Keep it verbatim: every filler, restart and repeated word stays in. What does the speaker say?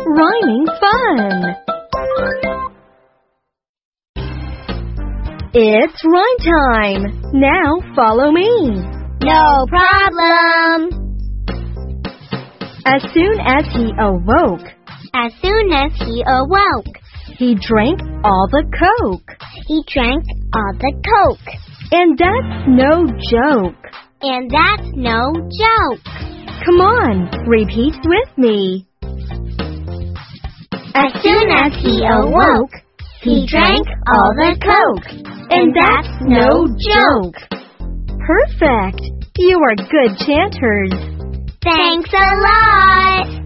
Rhyming fun! It's rhyme time! Now follow me! No problem! As soon as he awoke, As soon as he awoke, he drank all the Coke. he drank all the Coke. And that's no joke. And that's no joke. Come on, repeat with me. As soon as he awoke, he drank all the Coke. And that's no joke. Perfect! You are good chanters. Thanks a lot!